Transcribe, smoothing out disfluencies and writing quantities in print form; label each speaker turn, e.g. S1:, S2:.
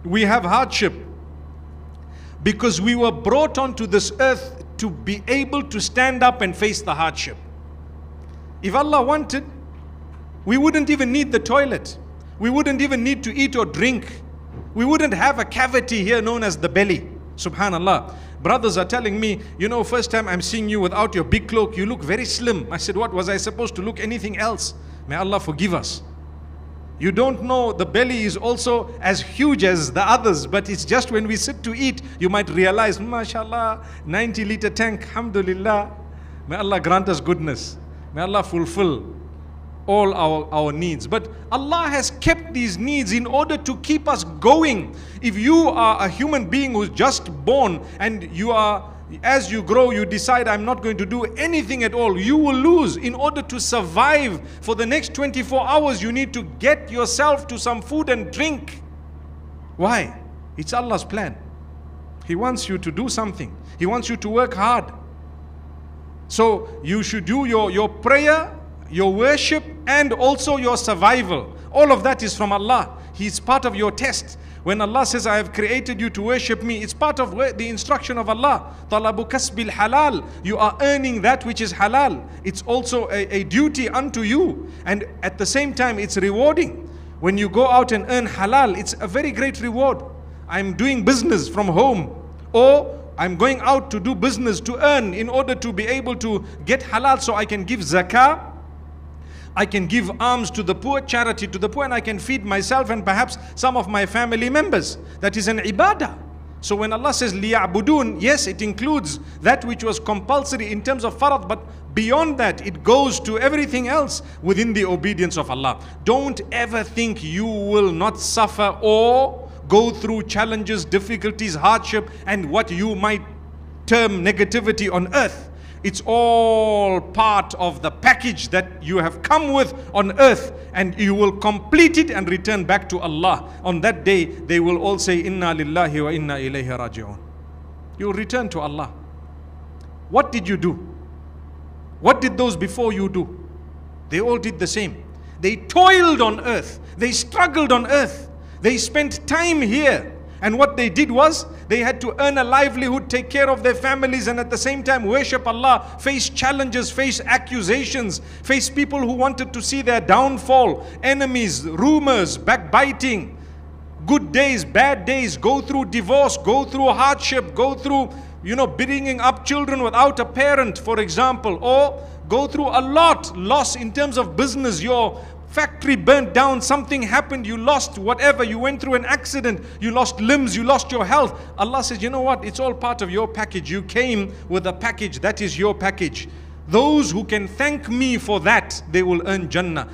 S1: We have hardship because we were brought onto this earth to be able to stand up and face the hardship. If Allah wanted, we wouldn't even need the toilet. We wouldn't even need to eat or drink. We wouldn't have a cavity here known as the belly. Subhanallah. Brothers are telling me, you know, first time I'm seeing you without your big cloak, you look very slim. I said, what, was I supposed to look anything else? May Allah forgive us. You don't know the belly is also as huge as the others, but it's just when we sit to eat, you might realize, mashallah, 90-liter tank, alhamdulillah. May Allah grant us goodness. May Allah fulfill all our needs. But Allah has kept these needs in order to keep us going. If you are a human being who's just born and you are, as you grow, you decide, I'm not going to do anything at all, you will lose. In order to survive for the next 24 hours, you need to get yourself to some food and drink. Why? It's Allah's plan. He wants you to do something. He wants you to work hard. So you should do your prayer, your worship, and also your survival. All of that is from Allah. He's part of your test. When Allah says, I have created you to worship me, it's part of the instruction of Allah. Talabu kasbil halal. You are earning that which is halal. It's also a duty unto you. And at the same time, it's rewarding. When you go out and earn halal, it's a very great reward. I'm doing business from home, or I'm going out to do business to earn in order to be able to get halal so I can give zakah. I can give alms to the poor, charity to the poor, and I can feed myself and perhaps some of my family members. That is an ibadah. So when Allah says liya'budun, yes, it includes that which was compulsory in terms of farad, but beyond that, it goes to everything else within the obedience of Allah. Don't ever think you will not suffer or go through challenges, difficulties, hardship, and what you might term negativity on earth. It's all part of the package that you have come with on earth, and you will complete it and return back to Allah. On that day, they will all say, Inna lillahi wa inna ilayhi raji'un. You will return to Allah. What did you do? What did those before you do? They all did the same. They toiled on earth. They struggled on earth. They spent time here. And what they did was, they had to earn a livelihood, take care of their families, and at the same time worship Allah, face challenges, face accusations, face people who wanted to see their downfall, enemies, rumors, backbiting, good days, bad days, go through divorce, go through hardship, go through, bringing up children without a parent, for example, or go through a loss in terms of business. Your factory burnt down, something happened, you lost whatever, you went through an accident, you lost limbs, you lost your health. Allah says, you know what, it's all part of your package. You came with a package, that is your package. Those who can thank me for that, they will earn Jannah.